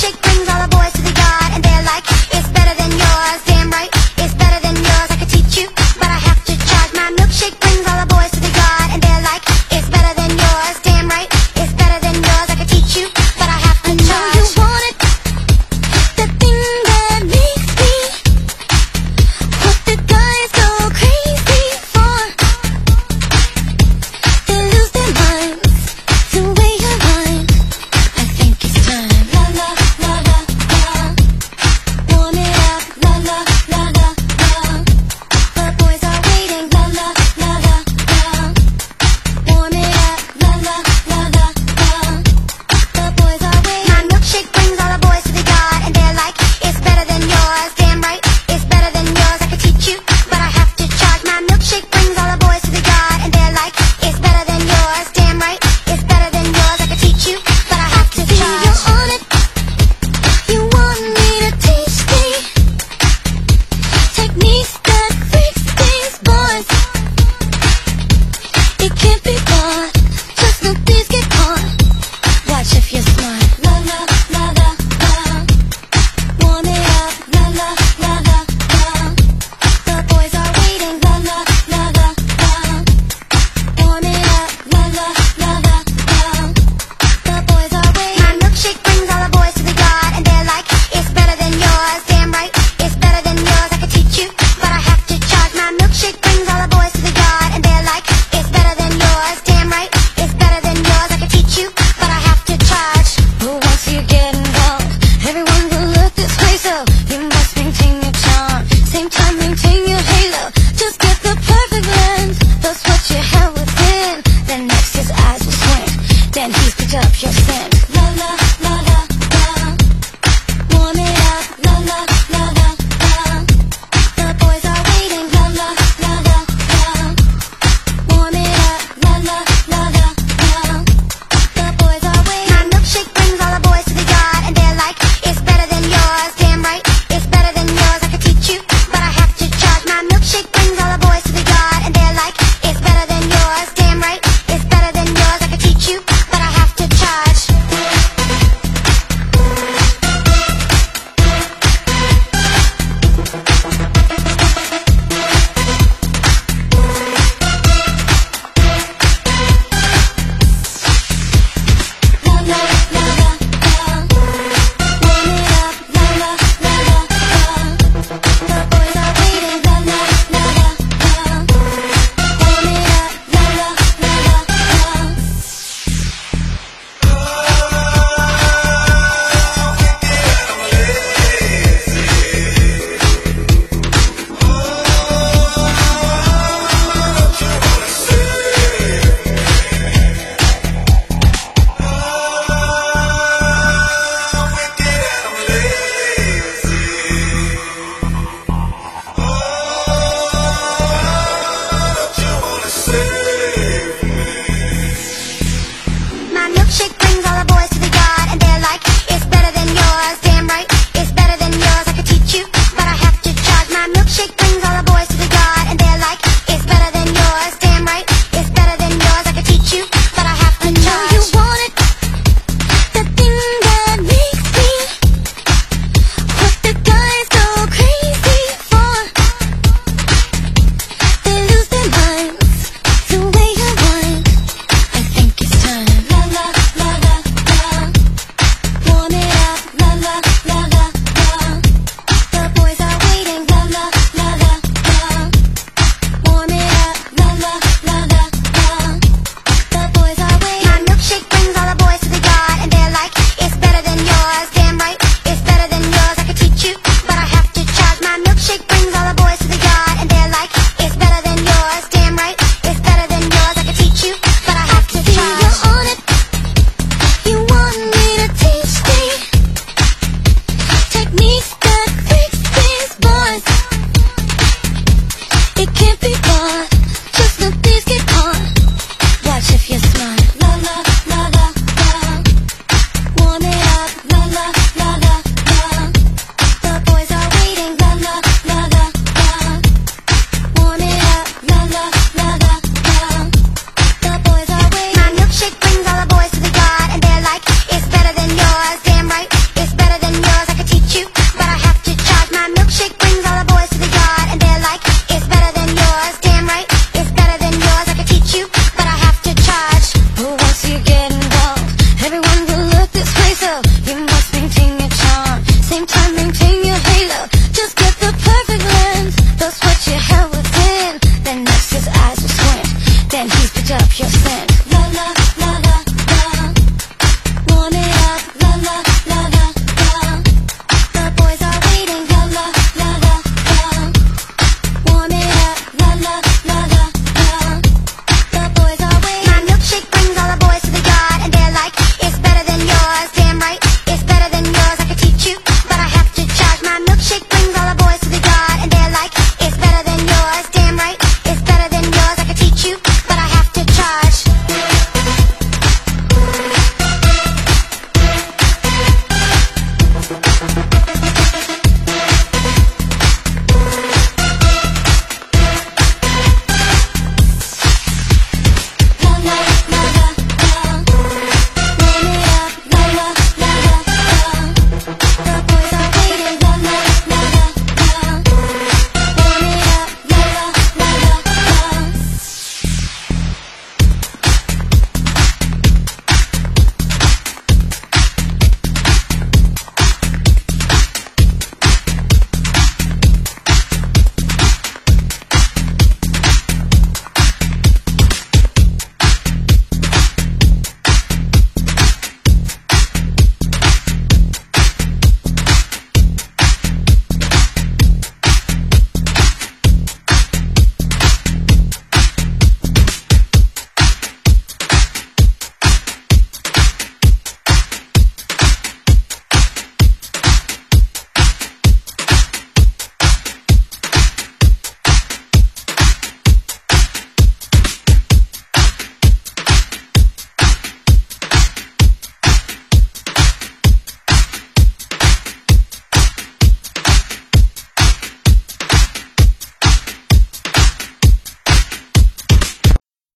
milkshake brings all the boys to the yard, and they're like, it's better than yours. Damn right, it's better than yours. I could teach you, but I have to charge. My milkshake brings all the boys to the yard, and they're like, it's better than yours. Damn right, it's better than yours. I could teach you, but I have to charge. You want it, the thing that makes me, what the guys go crazy for. They lose their minds, the way you whine. I think it's time. La la la la la.